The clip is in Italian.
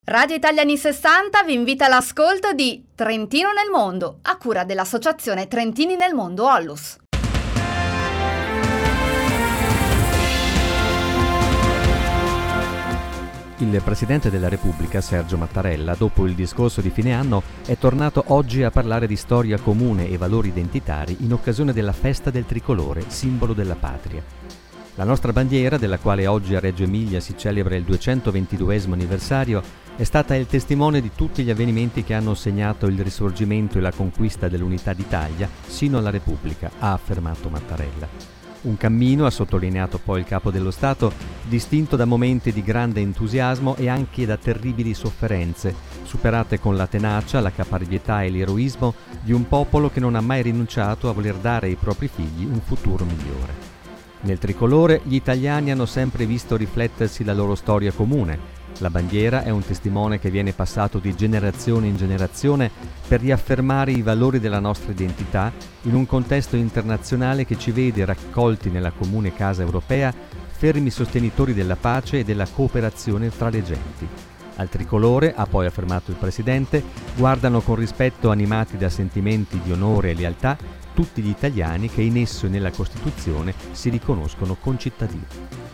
Radio Italiani 60 vi invita all'ascolto di Trentino nel Mondo, a cura dell'Associazione Trentini nel Mondo Onlus. Il Presidente della Repubblica, Sergio Mattarella, dopo il discorso di fine anno, è tornato oggi a parlare di storia comune e valori identitari in occasione della festa del tricolore, simbolo della patria. La nostra bandiera, della quale oggi a Reggio Emilia si celebra il 222esimo anniversario, è stata il testimone di tutti gli avvenimenti che hanno segnato il risorgimento e la conquista dell'unità d'Italia sino alla Repubblica, ha affermato Mattarella. Un cammino, ha sottolineato poi il Capo dello Stato, distinto da momenti di grande entusiasmo e anche da terribili sofferenze, superate con la tenacia, la caparbietà e l'eroismo di un popolo che non ha mai rinunciato a voler dare ai propri figli un futuro migliore. Nel tricolore gli italiani hanno sempre visto riflettersi la loro storia comune. La bandiera è un testimone che viene passato di generazione in generazione per riaffermare i valori della nostra identità in un contesto internazionale che ci vede raccolti nella comune casa europea, fermi sostenitori della pace e della cooperazione tra le genti. Al tricolore, ha poi affermato il Presidente, guardano con rispetto, animati da sentimenti di onore e lealtà, tutti gli italiani che in esso e nella Costituzione si riconoscono concittadini.